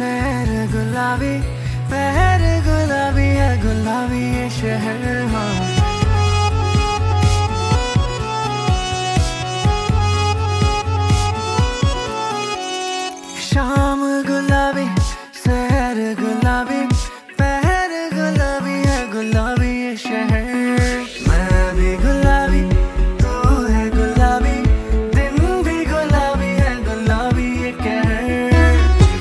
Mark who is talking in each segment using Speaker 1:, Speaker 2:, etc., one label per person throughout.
Speaker 1: सैर गुलाबी, पहर गुलाबी है, गुलाबी ये शहर। हाँ शाम गुलाबी, सैर गुलाबी, पहर गुलाबी है, गुलाबी ये शहर। मैं भी गुलाबी, तू है गुलाबी, दिन भी गुलाबी है, गुलाबी ये कहर।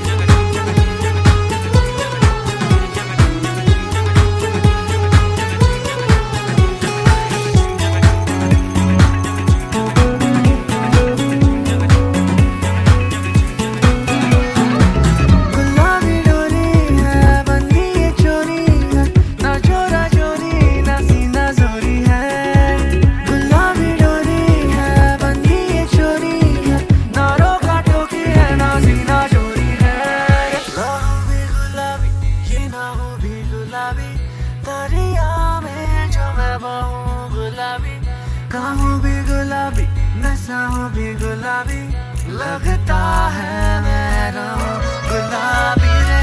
Speaker 1: गुलाबी डोरी है, बंधी ये चोरी है, ना चोरा चोरी ना सीना चोरी है। गुलाबी डोरी है, बंधी ये चोरी है, ना रोका टोकी है, ना सीना चोरी है। ना हो भी गुलाबी, ये ना हो भी गुलाबी, दरिया में जो मैं बहूं गुलाबी। कहूँ भी गुलाबी, नशा हो भी गुलाबी, लगता है मैं रहूं गुलाबी रे।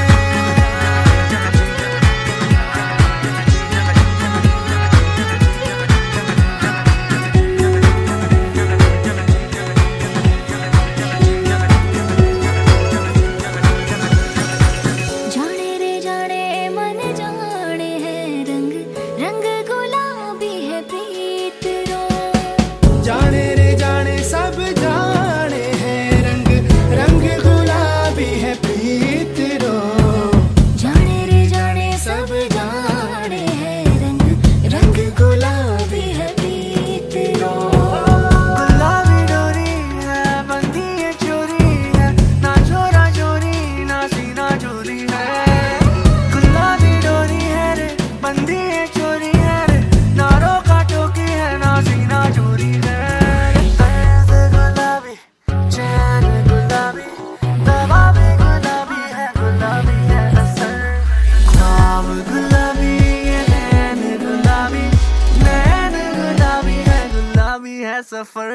Speaker 2: जाने रे जाने मन जाने है रंग, रंग गुलाबी है प्रीत रो।
Speaker 1: जाने रे जाने सब जाने हैं रंग, रंग गुलाबी है प्रीत रो।
Speaker 2: जाने रे जाने सब जाने है रंग, रंग गुलाबी है प्रीत रो।
Speaker 1: गुलाबी डोरी है, बंधी ये चोरी है, ना चोरा चोरी ना सीना चोरी है। गुलाबी डोरी है रे, बंधी ये चोरी है रे, ना रोका टोकी है, ना सीना चोरी है। तर्ज गुलाबी, चैन गुलाबी, दवा भी गुलाबी है, गुलाबी है असर। ख्वाब गुलाबी, ये नैन गुलाबी, नैन गुलाबी है, गुलाबी है सफर।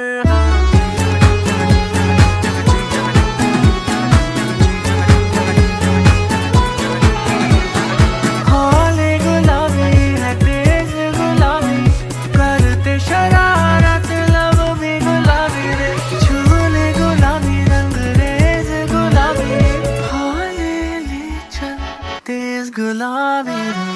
Speaker 1: हौले गुलाबी है, तेज गुलाबी, करते शरारत लब भी गुलाबी रे। झूले गुलाबी, रंग रेज गुलाबी, हौले ले चल तेज गुलाबी रे।